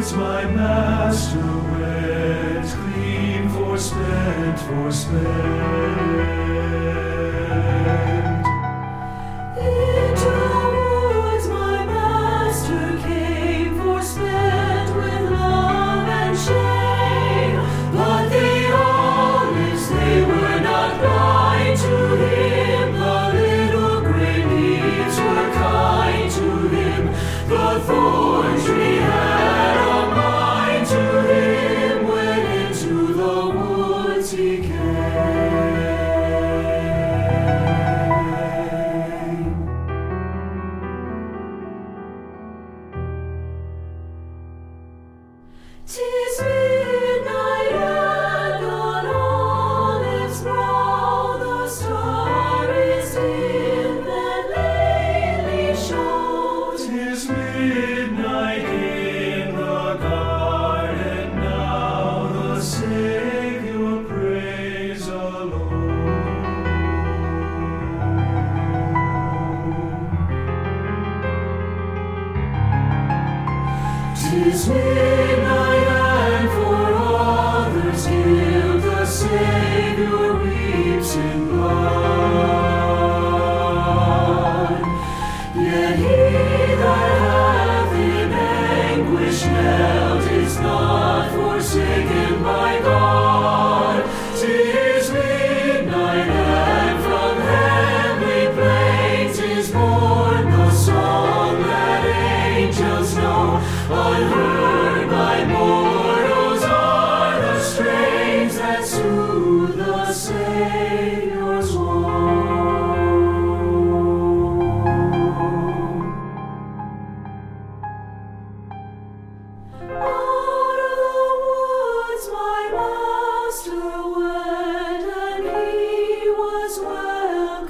woods my master went, clean forspent, forspent. Into the woods my master came, forspent with love and shame. But the olives, they were not blind to him. The little gray leaves were kind to him. The thorn tree had a mind to him. When into the woods he came. 'Tis midnight and on olive's brow the star is dim that lately shone. 'Tis midnight in the garden now, the Savior prays alone. 'Tis midnight and for others guilt the Savior weeps in blood. Yet he that hath in anguish knelt is not forsaken by God. 'Tis midnight and from heavenly plains is born the song that angels know. Unheard by mortals are the strains that soothe the Savior's woe. Out of the woods my master went, and he was well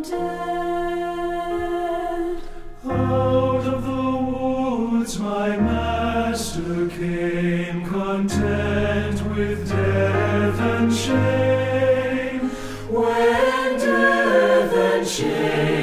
content. Out of the woods my master came, content with death and shame. When death and shame